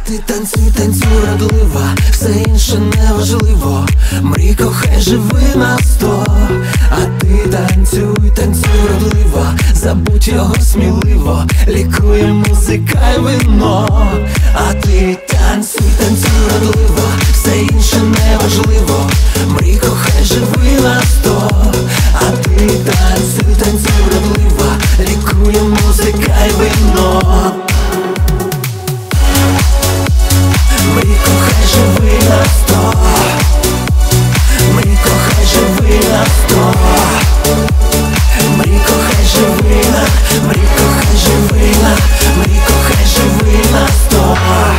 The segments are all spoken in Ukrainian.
ти танцюй, танцюй вродлива, все інше неважливо. Мрій, кохай, живи на 100. А ти танцюй, танцюй вродлива, забудь його сміливо, лікує музика й вино. А ти танцюй, танцюй вродлива, все інше неважливо. Мрій, кохай, живи на 100. А ти танцюй, танцюй вродлива, лікує музика й вино. Мрій, кохай, живи на 100. Мрій, кохай, живи на 100. Мрій, кохай, живи на, мрій, кохай, живи на, мрій, кохай, живи на 100.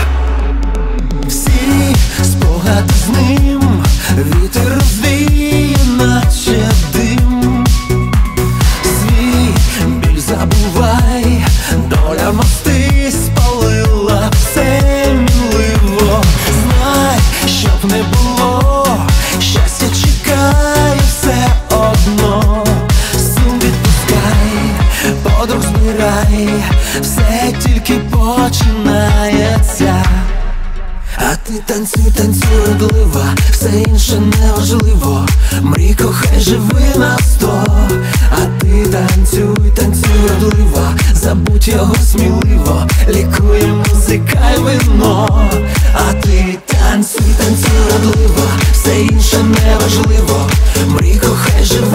Всі спогади з ним вітер розвіє, наче дим. Свій біль забувай, доля мости спалила все мінливо. Знай, щоб не було, щастя чекає все одно. Сум відпускай, подруг збирай, все тільки починається. А ти танцюй, танцюй вродлива, все інше неважливо. Мрій, кохай, живи на 100. А ти танцюй, танцюй вродлива, забудь його сміливо, лікує музика й вино. А ти танцюй, танцюй вродлива, все інше неважливо. Мрій, кохай, живи